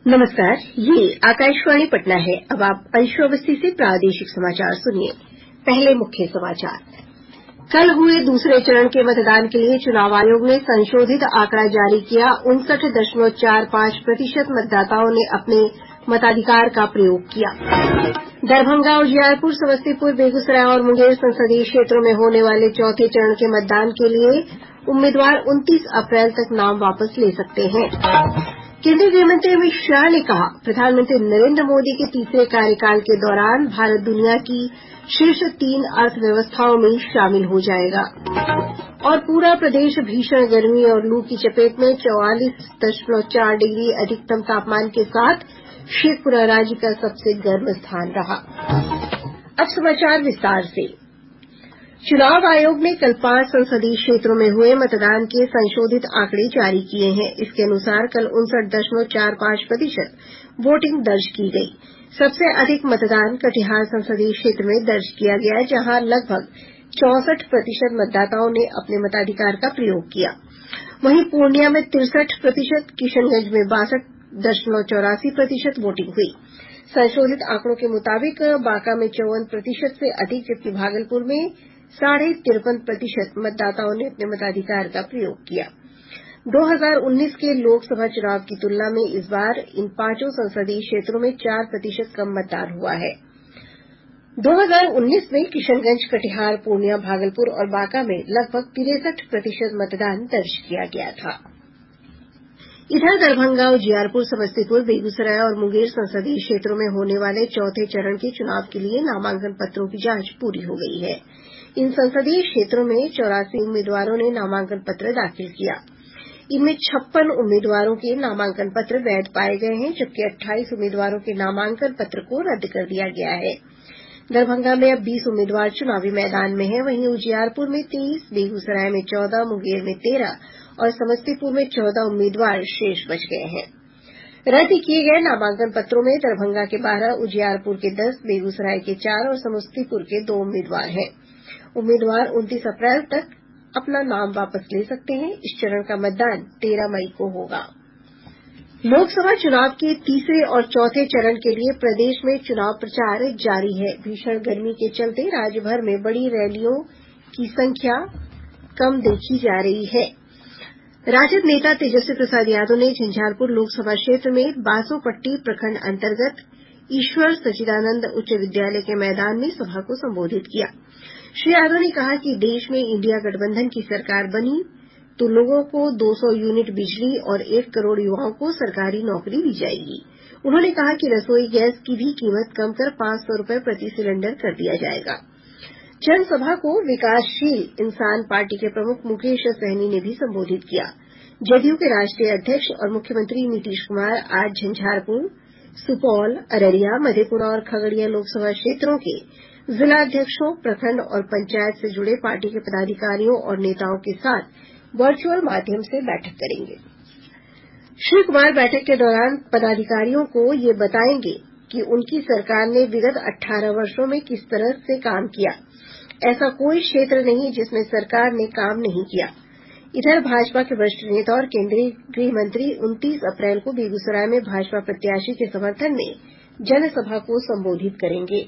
नमस्कार, ये आकाशवाणी पटना है। अब आप अंशु अवस्थी से प्रादेशिक समाचार सुनिए। पहले मुख्य समाचार। कल हुए दूसरे चरण के मतदान के लिए चुनाव आयोग ने संशोधित आंकड़ा जारी किया। 59.45% मतदाताओं ने अपने मताधिकार का प्रयोग किया। दरभंगा, उजियारपुर, समस्तीपुर, बेगूसराय और मुंगेर संसदीय क्षेत्रों में होने वाले चौथे चरण के मतदान के लिए उम्मीदवार 29 अप्रैल तक नाम वापस ले सकते हैं। केंद्रीय गृहमंत्री अमित शाह ने कहा, प्रधानमंत्री नरेंद्र मोदी के तीसरे कार्यकाल के दौरान भारत दुनिया की शीर्ष 3 अर्थव्यवस्थाओं में शामिल हो जाएगा। और पूरा प्रदेश भीषण गर्मी और लू की चपेट में 44.4 डिग्री अधिकतम तापमान के साथ शेखपुरा राज्य का सबसे गर्म स्थान रहा। अब समाचार विस्तार से। चुनाव आयोग ने कल 5 संसदीय क्षेत्रों में हुए मतदान के संशोधित आंकड़े जारी किए हैं। इसके अनुसार कल 59.45% वोटिंग दर्ज की गई। सबसे अधिक मतदान कटिहार संसदीय क्षेत्र में दर्ज किया गया, जहां लगभग 64% मतदाताओं ने अपने मताधिकार का प्रयोग किया। वहीं पूर्णिया में 63%, किशनगंज में 62.84% वोटिंग हुई। संशोधित आंकड़ों के मुताबिक बांका में 54% से अधिक, जबकि भागलपुर में 53.5% मतदाताओं ने अपने मताधिकार का प्रयोग किया। 2019 के लोकसभा चुनाव की तुलना में इस बार इन पांचों संसदीय क्षेत्रों में 4% कम मतदान हुआ है। 2019 में किशनगंज, कटिहार, पूर्णिया, भागलपुर और बांका में लगभग 63% मतदान दर्ज किया गया था। इधर दरभंगा, उजियारपुर, समस्तीपुर, बेगूसराय और मुंगेर संसदीय क्षेत्रों में होने वाले चौथे चरण के चुनाव के लिए नामांकन पत्रों की जांच पूरी हो गई है। इन संसदीय क्षेत्रों में 84 उम्मीदवारों ने नामांकन पत्र दाखिल किया। इनमें 56 उम्मीदवारों के नामांकन पत्र वैध पाये गये हैं, जबकि 28 उम्मीदवारों के नामांकन पत्र को रद्द कर दिया गया है। दरभंगा में अब 20 उम्मीदवार चुनावी मैदान में हैं। वहीं उजियारपुर में 23, बेगूसराय में 14, मुंगेर में 13 और समस्तीपुर में 14 उम्मीदवार शेष बच गये हैं। रद्द किये गये नामांकन पत्रों में दरभंगा के 12, उजियारपुर के 10, बेगूसराय के 4 और समस्तीपुर के 2 उम्मीदवार हैं। उम्मीदवार 29 अप्रैल तक अपना नाम वापस ले सकते हैं। इस चरण का मतदान 13 मई को होगा। लोकसभा चुनाव के तीसरे और चौथे चरण के लिए प्रदेश में चुनाव प्रचार जारी है। भीषण गर्मी के चलते राज्य भर में बड़ी रैलियों की संख्या कम देखी जा रही है। राजद नेता तेजस्वी प्रसाद यादव ने झंझारपुर लोकसभा क्षेत्र में बासोपट्टी प्रखंड अंतर्गत ईश्वर सच्चिदानंद उच्च विद्यालय के मैदान में सभा को संबोधित किया। श्री यादव ने कहा कि देश में इंडिया गठबंधन की सरकार बनी तो लोगों को 200 यूनिट बिजली और 1 करोड़ युवाओं को सरकारी नौकरी दी जाएगी। उन्होंने कहा कि रसोई गैस की भी कीमत कम कर 500 रुपये प्रति सिलेंडर कर दिया जाएगा। जनसभा को विकासशील इंसान पार्टी के प्रमुख मुकेश सहनी ने भी संबोधित किया। जदयू के राष्ट्रीय अध्यक्ष और मुख्यमंत्री नीतीश कुमार आज झंझारपुर, सुपौल, अररिया, मधेपुरा और खगड़िया लोकसभा क्षेत्रों के जिलाध्यक्षों, प्रखंड और पंचायत से जुड़े पार्टी के पदाधिकारियों और नेताओं के साथ वर्चुअल माध्यम से बैठक करेंगे। श्री कुमार बैठक के दौरान पदाधिकारियों को ये बताएंगे कि उनकी सरकार ने विगत 18 वर्षों में किस तरह से काम किया। ऐसा कोई क्षेत्र नहीं जिसमें सरकार ने काम नहीं किया। इधर भाजपा के वरिष्ठ नेता और केंद्रीय गृह मंत्री 29 अप्रैल को बेगूसराय में भाजपा प्रत्याशी के समर्थन में जनसभा को संबोधित करेंगे।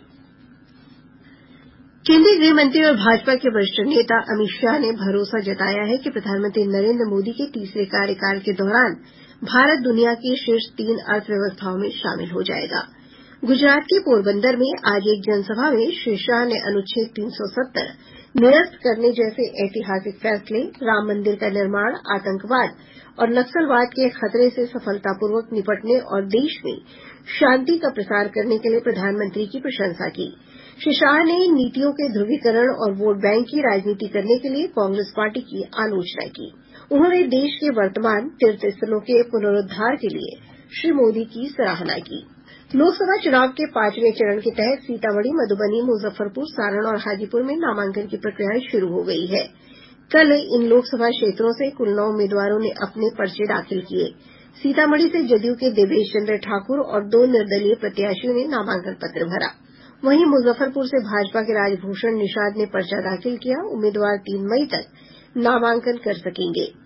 केंद्रीय गृह मंत्री और भाजपा के वरिष्ठ नेता अमित शाह ने भरोसा जताया है कि प्रधानमंत्री नरेंद्र मोदी के तीसरे कार्यकाल के दौरान भारत दुनिया की शीर्ष 3 अर्थव्यवस्थाओं में शामिल हो जाएगा। गुजरात के पोरबंदर में आज एक जनसभा में श्री शाह ने अनुच्छेद 370 निरस्त करने जैसे ऐतिहासिक फैसले, राम मंदिर का निर्माण, आतंकवाद और नक्सलवाद के खतरे से सफलतापूर्वक निपटने और देश में शांति का प्रसार करने के लिए प्रधानमंत्री की प्रशंसा की। श्री शाह ने नीतियों के ध्रुवीकरण और वोट बैंक की राजनीति करने के लिए कांग्रेस पार्टी की आलोचना की। उन्होंने देश के वर्तमान तीर्थ स्थलों के पुनरुद्धार के लिए श्री मोदी की सराहना की। लोकसभा चुनाव के 5वें चरण के तहत सीतामढ़ी, मधुबनी, मुजफ्फरपुर, सारण और हाजीपुर में नामांकन की प्रक्रिया शुरू हो गई है। कल इन लोकसभा क्षेत्रों से कुल 9 उम्मीदवारों ने अपने पर्चे दाखिल किए। सीतामढ़ी से जदयू के देवेश चंद्र ठाकुर और 2 निर्दलीय प्रत्याशियों ने नामांकन पत्र भरा। वहीं मुजफ्फरपुर से भाजपा के राजभूषण निषाद ने पर्चा दाखिल किया। उम्मीदवार 3 मई तक नामांकन कर सकेंगे।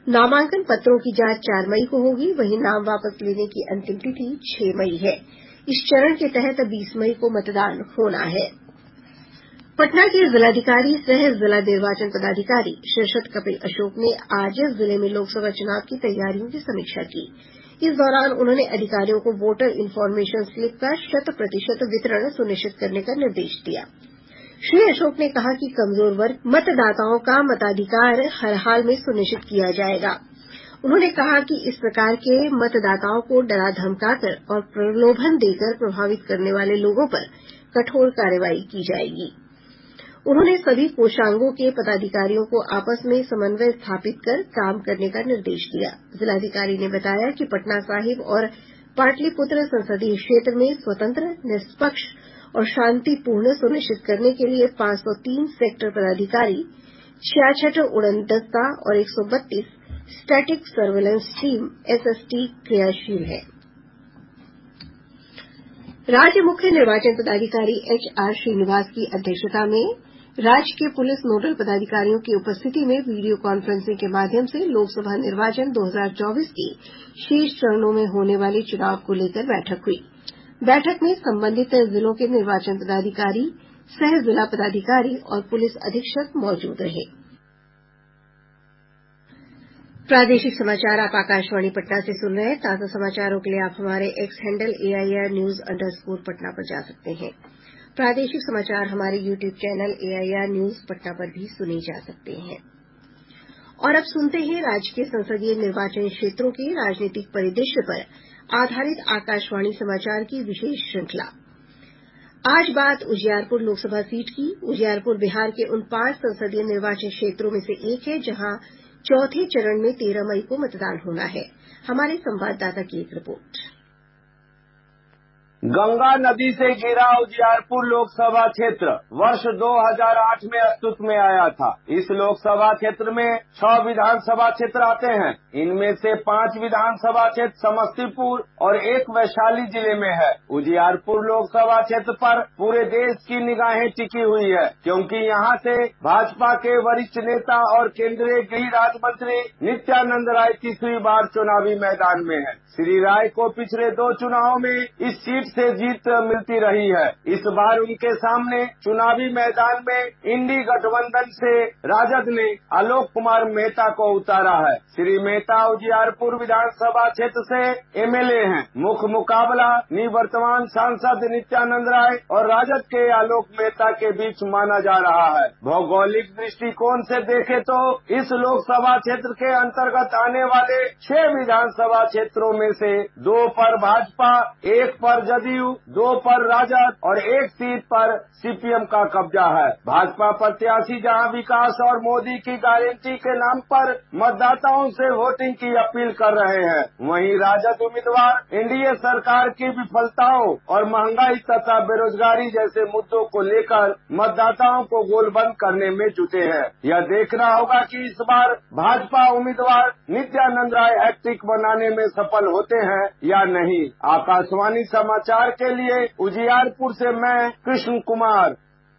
नामांकन पत्रों की जांच 4 मई को होगी। वहीं नाम वापस लेने की अंतिम तिथि 6 मई है। इस चरण के तहत 20 मई को मतदान होना है। पटना के जिलाधिकारी सह जिला निर्वाचन पदाधिकारी शीर्षत कपिल अशोक ने आज जिले में लोकसभा चुनाव की तैयारियों की समीक्षा की। इस दौरान उन्होंने अधिकारियों को वोटर इन्फॉर्मेशन स्लिप का 100% वितरण सुनिश्चित करने का निर्देश दिया। श्री अशोक ने कहा कि कमजोर वर्ग मतदाताओं का मताधिकार हर हाल में सुनिश्चित किया जायेगा। उन्होंने कहा कि इस प्रकार के मतदाताओं को डरा धमकाकर और प्रलोभन देकर प्रभावित करने वाले लोगों पर कठोर कार्रवाई की जायेगी। उन्होंने सभी कोषांगों के पदाधिकारियों को आपस में समन्वय स्थापित कर काम करने का निर्देश दिया। जिलाधिकारी ने बताया कि पटना साहिब और पाटलिपुत्र संसदीय क्षेत्र में स्वतंत्र, निष्पक्ष और शांतिपूर्ण सुनिश्चित करने के लिए 503 सेक्टर पदाधिकारी, 66 उड़नदस्ता और 132 स्टैटिक सर्वेलेंस टीम एसएसटी क्रियाशील है। राज्य मुख्य निर्वाचन पदाधिकारी एचआर श्रीनिवास की अध्यक्षता में राज्य के पुलिस नोडल पदाधिकारियों की उपस्थिति में वीडियो कॉन्फ्रेंसिंग के माध्यम से लोकसभा निर्वाचन 2024 के शेष चरणों में होने वाले चुनाव को लेकर बैठक हुई। बैठक में संबंधित जिलों के निर्वाचन पदाधिकारी, सह जिला पदाधिकारी और पुलिस अधीक्षक मौजूद रहे। प्रादेशिक समाचार आप आकाशवाणी पटना से सुन रहे हैं। ताजा समाचारों के लिए आप हमारे एक्स हैंडल AIR_News_पटना पर जा सकते हैं। प्रादेशिक समाचार हमारे YouTube channel AIR news Patna पर भी सुने जा सकते हैं। और अब सुनते हैं राज्य के संसदीय निर्वाचन क्षेत्रों के राजनीतिक परिदृश्य पर आधारित आकाशवाणी समाचार की विशेष श्रृंखला। आज बात उजियारपुर लोकसभा सीट की। उजियारपुर बिहार के उन 5 संसदीय निर्वाचन क्षेत्रों में से एक है जहां चौथे चरण में 13 मई को मतदान होना है। हमारे संवाददाता की एक रिपोर्ट। गंगा नदी से घिरा उजियारपुर लोकसभा क्षेत्र वर्ष 2008 में अस्तित्व में आया था। इस लोकसभा क्षेत्र में 6 विधानसभा क्षेत्र आते हैं। इनमें से 5 विधानसभा क्षेत्र समस्तीपुर और 1 वैशाली जिले में है। उजियारपुर लोकसभा क्षेत्र पर पूरे देश की निगाहें टिकी हुई है, क्योंकि यहाँ से भाजपा के वरिष्ठ नेता और केंद्रीय गृह राज्य मंत्री नित्यानंद राय तीसरी बार चुनावी मैदान में है। श्री राय को पिछले 2 चुनावों में इस सीट से जीत मिलती रही है। इस बार उनके सामने चुनावी मैदान में इंडी गठबंधन से राजद ने आलोक कुमार मेहता को उतारा है। श्री मेहता उजियारपुर विधानसभा क्षेत्र से MLA हैं। मुख्य मुकाबला निवर्तमान सांसद नित्यानंद राय और राजद के आलोक मेहता के बीच माना जा रहा है। भौगोलिक दृष्टिकोण से देखें तो इस लोकसभा क्षेत्र के अंतर्गत आने वाले 6 विधानसभा क्षेत्रों में से 2 पर भाजपा, 1 पर जदयू, 2 पर राजद और 1 सीट पर CPM का कब्जा है। भाजपा प्रत्याशी जहां विकास और मोदी की गारंटी के नाम पर मतदाताओं से वोटिंग की अपील कर रहे हैं, वहीं राजद उम्मीदवार एनडीए सरकार की विफलताओं और महंगाई तथा बेरोजगारी जैसे मुद्दों को लेकर मतदाताओं को गोलबंद करने में जुटे हैं। यह देखना होगा कि इस बार भाजपा उम्मीदवार नित्यानंद राय हैट्रिक बनाने में सफल होते हैं या नहीं। आकाशवाणी समाचार के लिए उजियारपुर से मैं कृष्ण कुमार।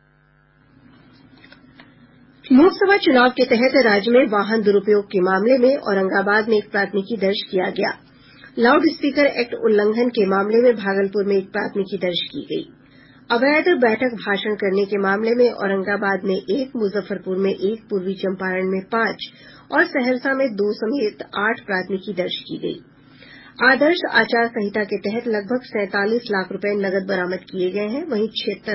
लोकसभा चुनाव के तहत राज्य में वाहन दुरुपयोग के मामले में औरंगाबाद में एक प्राथमिकी दर्ज किया गया। लाउड स्पीकर एक्ट उल्लंघन के मामले में भागलपुर में एक प्राथमिकी दर्ज की गई। अवैध बैठक भाषण करने के मामले में औरंगाबाद में 1, मुजफ्फरपुर में 1, पूर्वी चंपारण में 5 और सहरसा में 2 समेत 8 प्राथमिकी दर्ज की गई। आदर्श आचार संहिता के तहत लगभग 47 लाख रुपए नकद बरामद किए गए हैं। वहीं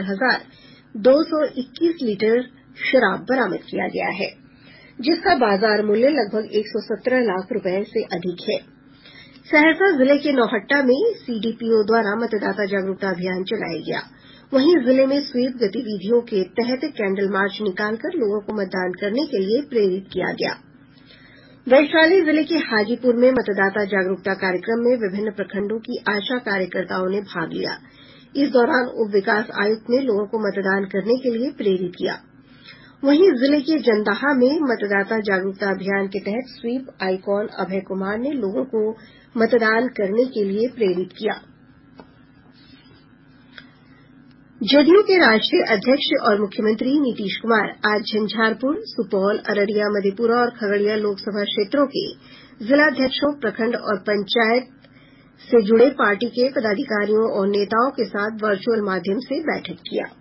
76,221 लीटर शराब बरामद किया गया है, जिसका बाजार मूल्य लगभग 117 लाख रुपए से अधिक है। सहरसा जिले के नौहट्टा में CDPO द्वारा मतदाता जागरूकता अभियान चलाया गया। वहीं जिले में स्वीप गतिविधियों के तहत कैंडल मार्च निकालकर लोगों को मतदान करने के लिए प्रेरित किया गया। वैशाली जिले के हाजीपुर में मतदाता जागरूकता कार्यक्रम में विभिन्न प्रखंडों की आशा कार्यकर्ताओं ने भाग लिया। इस दौरान उप विकास आयुक्त ने लोगों को मतदान करने के लिए प्रेरित किया। वहीं जिले के जंदाहा में मतदाता जागरूकता अभियान के तहत स्वीप आइकॉन अभय कुमार ने लोगों को मतदान करने के लिए प्रेरित किया। जदयू के राष्ट्रीय अध्यक्ष और मुख्यमंत्री नीतीश कुमार आज झंझारपुर, सुपौल, अररिया, मधेपुरा और खगड़िया लोकसभा क्षेत्रों के जिलाध्यक्षों, प्रखंड और पंचायत से जुड़े पार्टी के पदाधिकारियों और नेताओं के साथ वर्चुअल माध्यम से बैठक किया।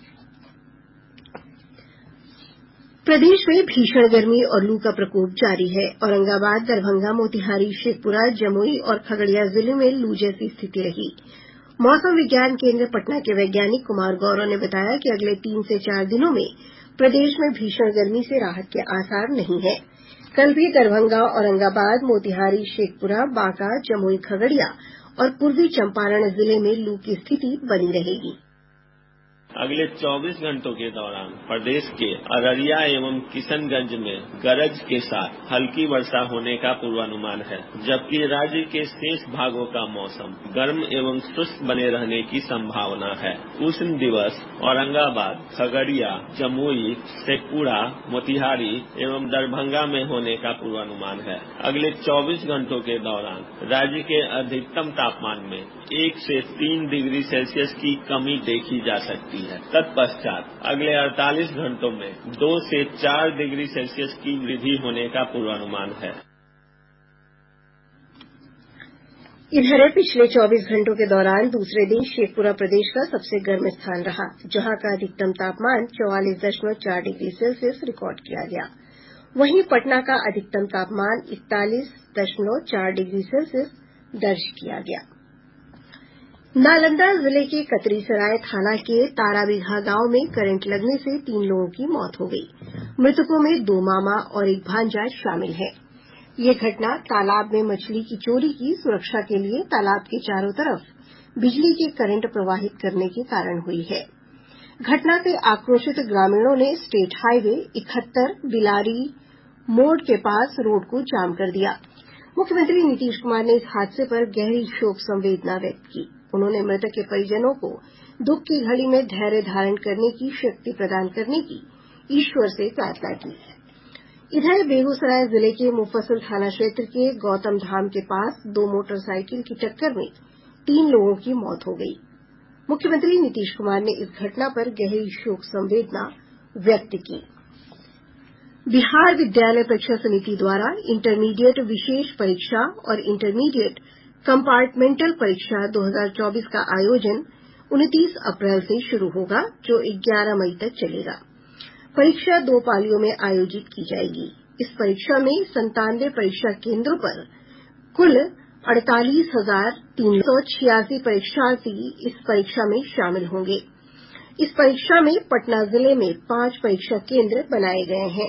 प्रदेश में भीषण गर्मी और लू का प्रकोप जारी है। औरंगाबाद, दरभंगा, मोतिहारी, शेखपुरा, जमुई और खगड़िया जिले में लू जैसी स्थिति रही। मौसम विज्ञान केन्द्र पटना के वैज्ञानिक कुमार गौरव ने बताया कि अगले 3 से 4 दिनों में प्रदेश में भीषण गर्मी से राहत के आसार नहीं है। कल भी दरभंगा, औरंगाबाद, मोतिहारी, शेखपुरा, बांका, जमुई, खगड़िया और पूर्वी चंपारण जिले में लू की स्थिति बनी रहेगी। अगले 24 घंटों के दौरान प्रदेश के अररिया एवं किशनगंज में गरज के साथ हल्की वर्षा होने का पूर्वानुमान है, जबकि राज्य के शेष भागों का मौसम गर्म एवं शुष्क बने रहने की संभावना है। उष्ण दिवस औरंगाबाद, खगड़िया, जमुई, शेखपुरा, मोतिहारी एवं दरभंगा में होने का पूर्वानुमान है। अगले 24 घंटों के दौरान राज्य के अधिकतम तापमान में 1 से 3 डिग्री सेल्सियस की कमी देखी जा सकती है। तत्पश्चात अगले 48 घंटों में 2 से 4 डिग्री सेल्सियस की वृद्धि होने का पूर्वानुमान है। इधर पिछले 24 घंटों के दौरान दूसरे दिन शेखपुरा प्रदेश का सबसे गर्म स्थान रहा, जहां का अधिकतम तापमान 44.4 डिग्री सेल्सियस रिकॉर्ड किया गया। वहीं पटना का अधिकतम तापमान 41.4 डिग्री सेल्सियस दर्ज किया गया। नालंदा जिले के कतरीसराय थाना के ताराबिगहा गांव में करंट लगने से 3 लोगों की मौत हो गई। मृतकों में 2 मामा और एक भांजा शामिल है। ये घटना तालाब में मछली की चोरी की सुरक्षा के लिए तालाब के चारों तरफ बिजली के करंट प्रवाहित करने के कारण हुई है। घटना से आक्रोशित ग्रामीणों ने स्टेट हाईवे 71 बिलारी मोड़ के पास रोड को जाम कर दिया। मुख्यमंत्री नीतीश कुमार ने इस हादसे पर गहरी शोक संवेदना व्यक्त की। उन्होंने मृतक के परिजनों को दुख की घड़ी में धैर्य धारण करने की शक्ति प्रदान करने की ईश्वर से प्रार्थना की। इधर बेगूसराय जिले के मुफस्सिल थाना क्षेत्र के गौतम धाम के पास 2 मोटरसाइकिल की टक्कर में 3 लोगों की मौत हो गई। मुख्यमंत्री नीतीश कुमार ने इस घटना पर गहरी शोक संवेदना व्यक्त की। बिहार विद्यालय परीक्षा समिति द्वारा इंटरमीडिएट विशेष परीक्षा और इंटरमीडिएट कंपार्टमेंटल परीक्षा 2024 का आयोजन 29 अप्रैल से शुरू होगा, जो 11 मई तक चलेगा। परीक्षा 2 पालियों में आयोजित की जाएगी। इस परीक्षा में 97 परीक्षा केंद्रों पर कुल 48,386 परीक्षार्थी इस परीक्षा में शामिल होंगे। इस परीक्षा में पटना जिले में 5 परीक्षा केंद्र बनाए गए हैं।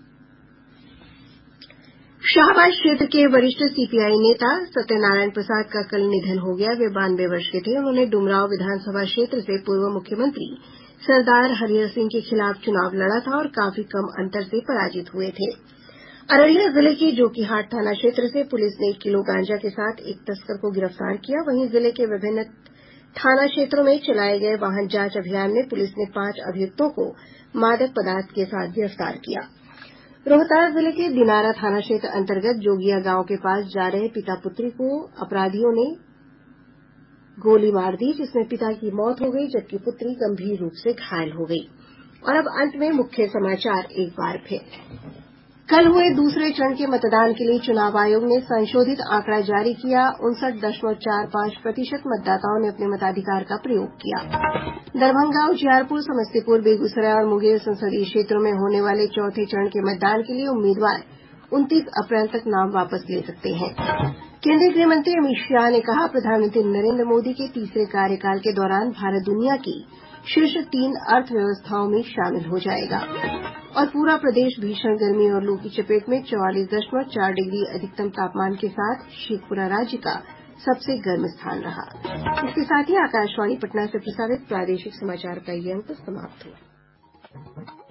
शाहबाद क्षेत्र के वरिष्ठ सीपीआई नेता सत्यनारायण प्रसाद का कल निधन हो गया। वे 92 वर्ष के थे। उन्होंने डुमरांव विधानसभा क्षेत्र से पूर्व मुख्यमंत्री सरदार हरिहर सिंह के खिलाफ चुनाव लड़ा था और काफी कम अंतर से पराजित हुए थे। अररिया जिले के जोकीहाट थाना क्षेत्र से पुलिस ने 1 किलो गांजा के साथ एक तस्कर को गिरफ्तार किया। वहीं जिले के विभिन्न थाना क्षेत्रों में चलाए गए वाहन जांच अभियान में पुलिस ने 5 अभियुक्तों को मादक पदार्थ के साथ गिरफ्तार किया। रोहतास जिले के दिनारा थाना क्षेत्र अंतर्गत जोगिया गांव के पास जा रहे पिता पुत्री को अपराधियों ने गोली मार दी, जिसमें पिता की मौत हो गई जबकि पुत्री गंभीर रूप से घायल हो गई। और अब अंत में मुख्य समाचार एक बार फिर। कल हुए दूसरे चरण के मतदान के लिए चुनाव आयोग ने संशोधित आंकड़ा जारी किया। 59.45% मतदाताओं ने अपने मताधिकार का प्रयोग किया। दरभंगा, उजियारपुर, समस्तीपुर, बेगूसराय और मुंगेर संसदीय क्षेत्रों में होने वाले चौथे चरण के मतदान के लिए उम्मीदवार 29 अप्रैल तक नाम वापस ले सकते हैं। केंद्रीय गृह मंत्री अमित शाह ने कहा, प्रधानमंत्री नरेंद्र मोदी के तीसरे कार्यकाल के दौरान भारत दुनिया की शीर्ष 3 अर्थव्यवस्थाओं में शामिल हो जाएगा। और पूरा प्रदेश भीषण गर्मी और लू की चपेट में 44.4 डिग्री अधिकतम तापमान के साथ शेखपुरा राज्य का सबसे गर्म स्थान रहा। इसके साथ ही आकाशवाणी पटना से प्रसारित प्रादेशिक समाचार का ये अंक समाप्त हुआ।